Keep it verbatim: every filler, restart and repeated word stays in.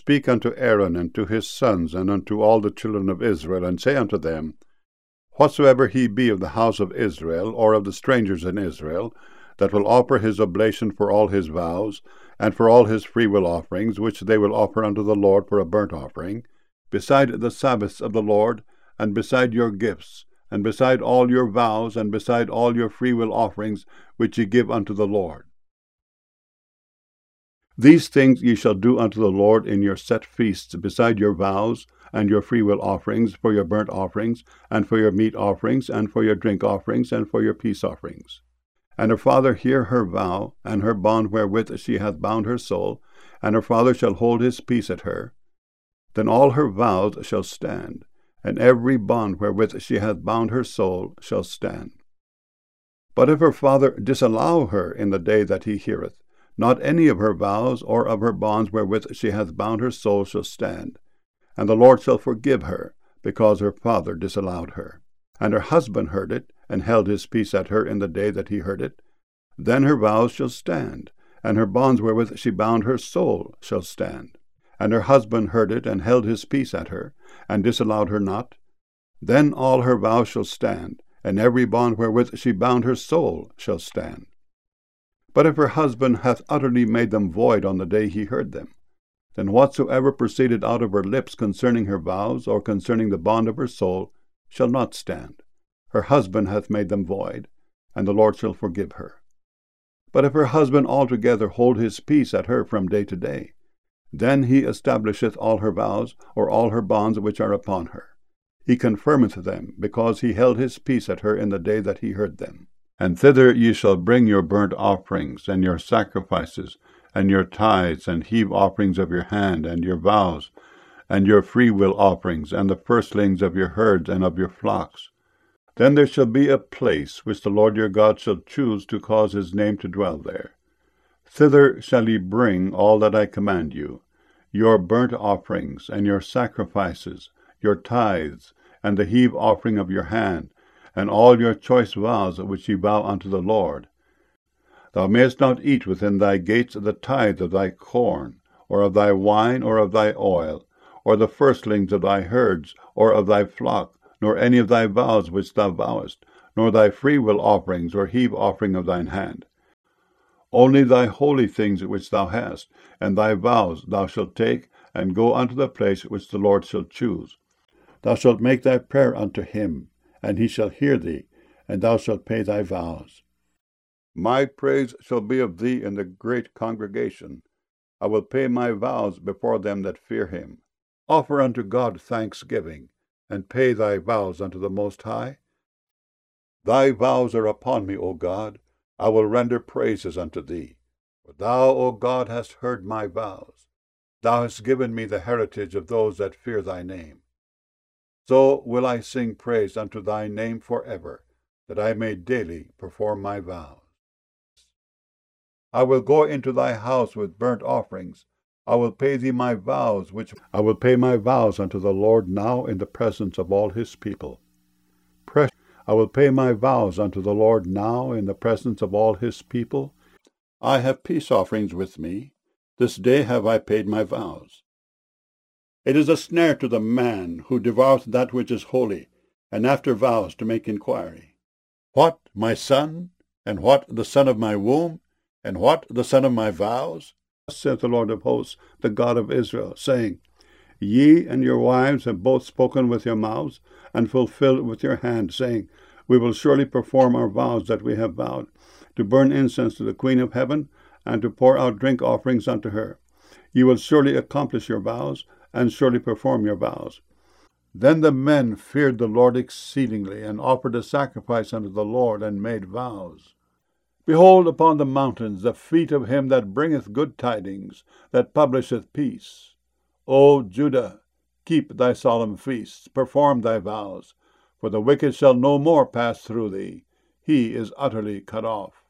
speak unto Aaron and to his sons and unto all the children of Israel, and say unto them, Whatsoever he be of the house of Israel, or of the strangers in Israel, that will offer his oblation for all his vows, and for all his freewill offerings, which they will offer unto the Lord for a burnt offering, beside the Sabbaths of the Lord, and beside your gifts, and beside all your vows, and beside all your freewill offerings, which ye give unto the Lord. These things ye shall do unto the Lord in your set feasts, beside your vows, and your freewill offerings, for your burnt offerings, and for your meat offerings, and for your drink offerings, and for your peace offerings. And her father hear her vow, and her bond wherewith she hath bound her soul, and her father shall hold his peace at her. Then all her vows shall stand, and every bond wherewith she hath bound her soul shall stand. But if her father disallow her in the day that he heareth, not any of her vows or of her bonds wherewith she hath bound her soul shall stand. And the Lord shall forgive her, because her father disallowed her. And her husband heard it, and held his peace at her in the day that he heard it. Then her vows shall stand, and her bonds wherewith she bound her soul shall stand. And her husband heard it, and held his peace at her, and disallowed her not. Then all her vows shall stand, and every bond wherewith she bound her soul shall stand. But if her husband hath utterly made them void on the day he heard them, then whatsoever proceeded out of her lips concerning her vows, or concerning the bond of her soul, shall not stand. Her husband hath made them void, and the Lord shall forgive her. But if her husband altogether hold his peace at her from day to day, then he establisheth all her vows, or all her bonds which are upon her. He confirmeth them, because he held his peace at her in the day that he heard them. And thither ye shall bring your burnt offerings, and your sacrifices, and your tithes, and heave offerings of your hand, and your vows, and your freewill offerings, and the firstlings of your herds and of your flocks. Then there shall be a place which the Lord your God shall choose to cause his name to dwell there. Thither shall ye bring all that I command you, your burnt offerings, and your sacrifices, your tithes, and the heave offering of your hand, and all your choice vows which ye vow unto the Lord. Thou mayest not eat within thy gates the tithe of thy corn, or of thy wine, or of thy oil, or the firstlings of thy herds, or of thy flock, nor any of thy vows which thou vowest, nor thy freewill offerings, or heave offering of thine hand. Only thy holy things which thou hast, and thy vows thou shalt take, and go unto the place which the Lord shall choose. Thou shalt make thy prayer unto him, and he shall hear thee, and thou shalt pay thy vows. My praise shall be of thee in the great congregation. I will pay my vows before them that fear him. Offer unto God thanksgiving, and pay thy vows unto the Most High. Thy vows are upon me, O God. I will render praises unto thee. For thou, O God, hast heard my vows. Thou hast given me the heritage of those that fear thy name. So will I sing praise unto thy name forever, that I may daily perform my vows. I will go into thy house with burnt offerings. I will pay thee my vows, which I will pay my vows unto the Lord now in the presence of all his people. Precious, I will pay my vows unto the Lord now in the presence of all his people. I have peace offerings with me. This day have I paid my vows. It is a snare to the man who devoureth that which is holy, and after vows to make inquiry. What, my son? And what, the son of my womb? And what, the son of my vows? Thus saith the Lord of hosts, the God of Israel, saying, Ye and your wives have both spoken with your mouths, and fulfilled with your hand, saying, We will surely perform our vows that we have vowed, to burn incense to the Queen of heaven, and to pour out drink offerings unto her. Ye will surely accomplish your vows, and surely perform your vows. Then the men feared the Lord exceedingly, and offered a sacrifice unto the Lord, and made vows. Behold upon the mountains the feet of him that bringeth good tidings, that publisheth peace. O Judah, keep thy solemn feasts, perform thy vows, for the wicked shall no more pass through thee. He is utterly cut off.